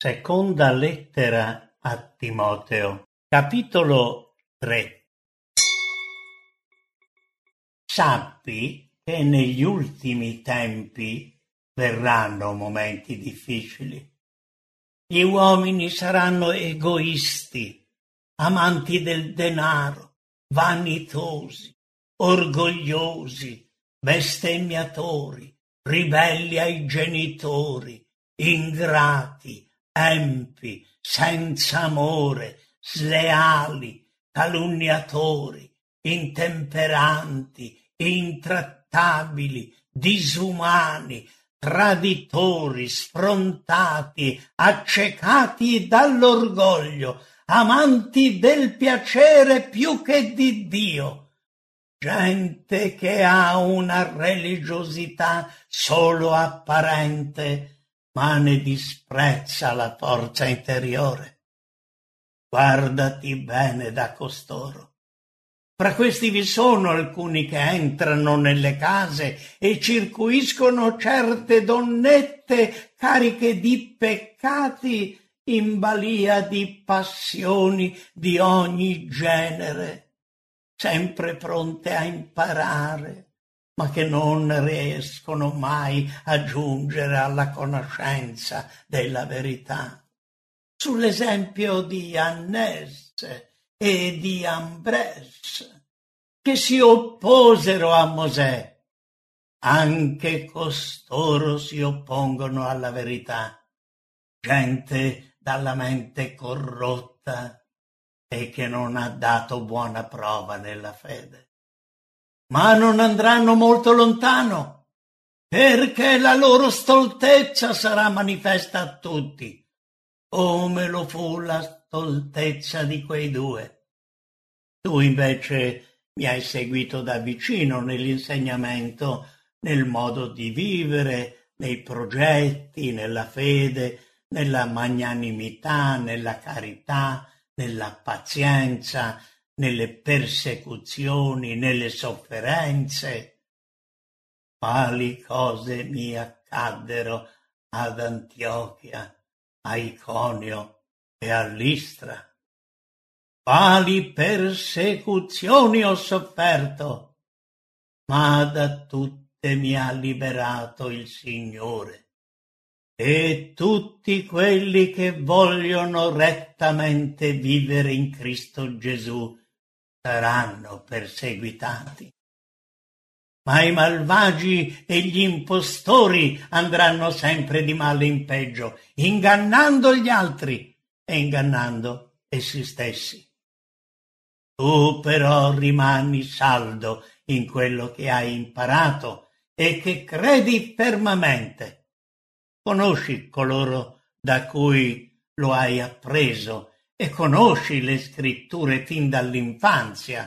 Seconda lettera a Timoteo, capitolo 3. Sappi che negli ultimi tempi verranno momenti difficili. Gli uomini saranno egoisti, amanti del denaro, vanitosi, orgogliosi, bestemmiatori, ribelli ai genitori, ingrati, empi, senza amore, sleali, calunniatori, intemperanti, intrattabili, disumani, traditori, sfrontati, accecati dall'orgoglio, amanti del piacere più che di Dio. Gente che ha una religiosità solo apparente, ma ne disprezza la forza interiore. Guardati bene da costoro. Fra questi vi sono alcuni che entrano nelle case e circuiscono certe donnette cariche di peccati in balia di passioni di ogni genere, sempre pronte a imparare, ma che non riescono mai a giungere alla conoscenza della verità. Sull'esempio di Annese e di Ambres, che si opposero a Mosè, anche costoro si oppongono alla verità, gente dalla mente corrotta e che non ha dato buona prova nella fede. Ma non andranno molto lontano, perché la loro stoltezza sarà manifesta a tutti, come lo fu la stoltezza di quei due. Tu invece mi hai seguito da vicino nell'insegnamento, nel modo di vivere, nei progetti, nella fede, nella magnanimità, nella carità, nella pazienza, nelle persecuzioni, nelle sofferenze. Quali cose mi accaddero ad Antiochia, a Iconio e a Listra. Quali persecuzioni ho sofferto, ma da tutte mi ha liberato il Signore. E tutti quelli che vogliono rettamente vivere in Cristo Gesù saranno perseguitati. Ma i malvagi e gli impostori andranno sempre di male in peggio, ingannando gli altri e ingannando essi stessi. Tu però rimani saldo in quello che hai imparato e che credi fermamente. Conosci coloro da cui lo hai appreso e conosci le scritture fin dall'infanzia.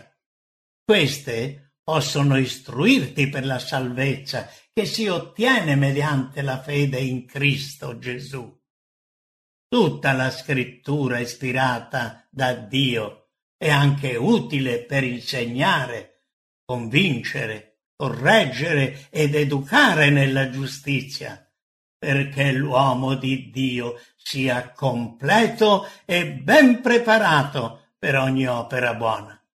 Queste possono istruirti per la salvezza che si ottiene mediante la fede in Cristo Gesù. Tutta la scrittura ispirata da Dio è anche utile per insegnare, convincere, correggere ed educare nella giustizia, perché l'uomo di Dio sia completo e ben preparato per ogni opera buona.